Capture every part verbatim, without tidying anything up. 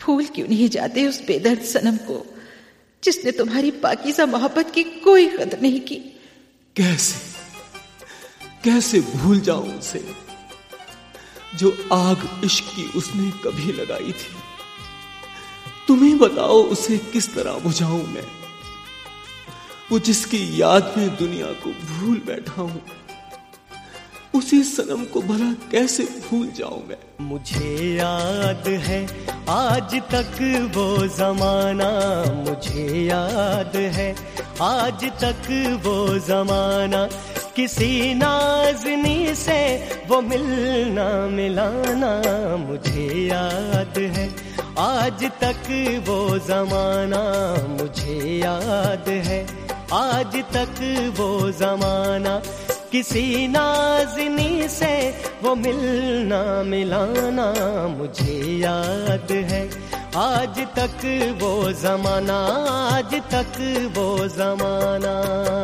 भूल क्यों नहीं जाते उस बेदर्द सनम को जिसने तुम्हारी पाकीज़ा मोहब्बत की कोई कदर नहीं की। कैसे कैसे भूल जाऊं उसे जो आग इश्क की उसने कभी लगाई थी। तुम्हें बताओ उसे किस तरह बुझाऊं मैं, वो जिसकी याद में दुनिया को भूल बैठा हूं। उसी सनम को भला कैसे भूल जाऊं मैं। मुझे याद है आज तक वो जमाना, मुझे याद है आज तक वो जमाना, किसी नाज़नी से वो मिलना मिलाना। मुझे याद है आज तक वो जमाना, मुझे याद है आज तक वो जमाना, किसी नाज़नी से वो मिलना मिलाना। मुझे याद है आज तक वो जमाना, आज तक वो जमाना।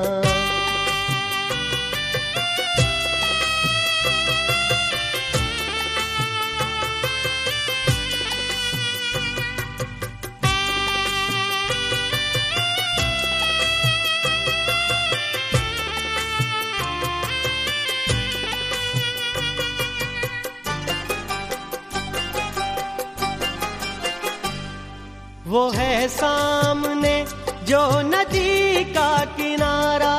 वो है सामने जो नदी का किनारा,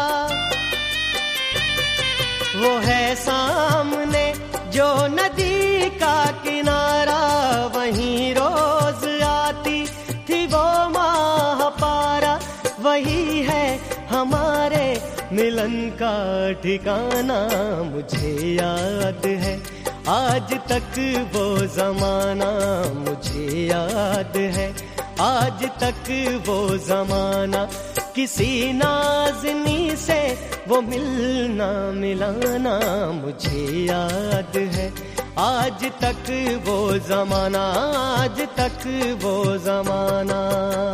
वो है सामने जो नदी का किनारा, वहीं रोज आती थी वो महापारा। वही है हमारे मिलन का ठिकाना। मुझे याद है आज तक वो जमाना, मुझे याद है आज तक वो जमाना, किसी नाज़नी से वो मिलना मिलाना। मुझे याद है आज तक वो जमाना, आज तक वो जमाना।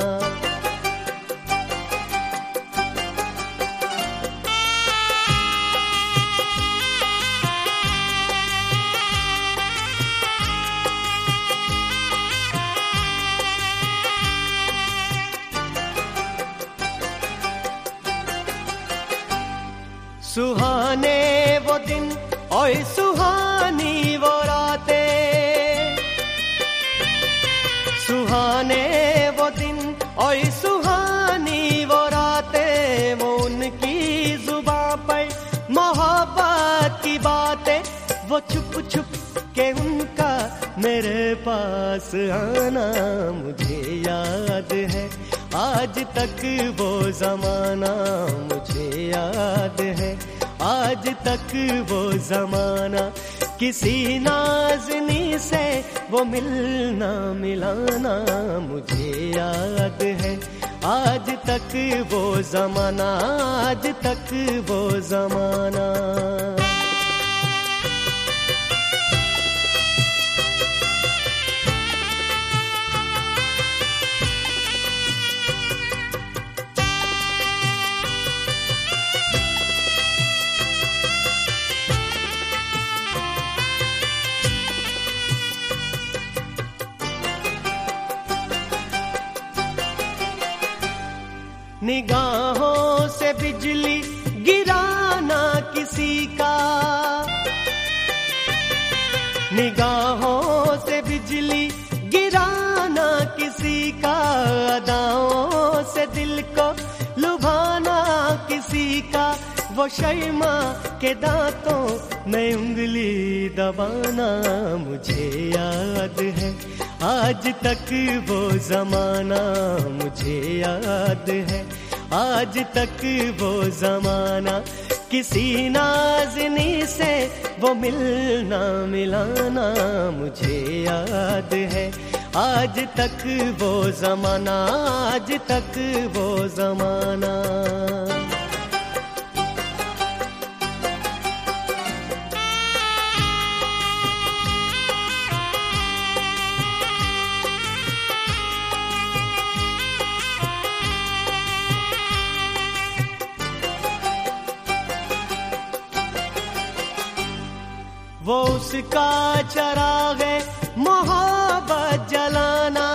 सुहाने वो दिन और सुहानी वो रातें, सुहाने वो दिन और सुहानी वो रातें, वो उनकी जुबां पर मोहब्बत की बातें, वो छुप छुप के उनका मेरे पास आना। मुझे याद है आज तक वो जमाना, मुझे याद है आज तक वो जमाना, किसी नाज़नी से वो मिलना मिलाना। मुझे याद है आज तक वो जमाना, आज तक वो जमाना। निगाहों से बिजली गिराना किसी का, निगाहों से बिजली गिराना किसी का, अदाओं से दिल को लुभाना किसी का, वो शर्मा के दांतों में उंगली दबाना। मुझे याद है आज तक वो जमाना, मुझे याद है आज तक वो जमाना, किसी नाज़नी से वो मिलना मिलाना। मुझे याद है आज तक वो जमाना, आज तक वो जमाना। वो उसका चराग है मोहब्बत जलाना,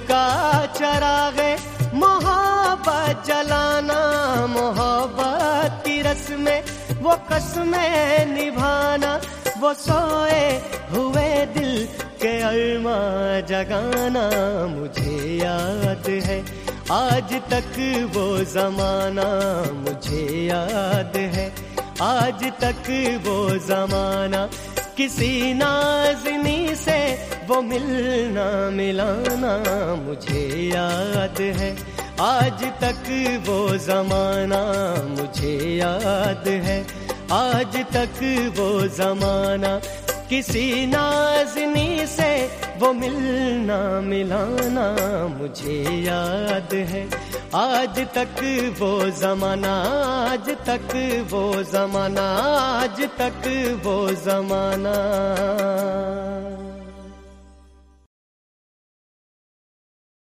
का चरागे मोहब्बत जलाना, मोहब्बत की रस में वो कसमें निभाना, वो सोए हुए दिल के अरमा जगाना। मुझे याद है आज तक वो जमाना, मुझे याद है आज तक वो जमाना। किसी नाज़नी से वो मिलना मिलाना, मुझे याद है आज तक वो जमाना, मुझे याद है आज तक वो जमाना। किसी नाज़नी से वो मिलना मिलाना, मुझे याद है आज तक वो जमाना, आज तक वो जमाना, आज तक वो जमाना।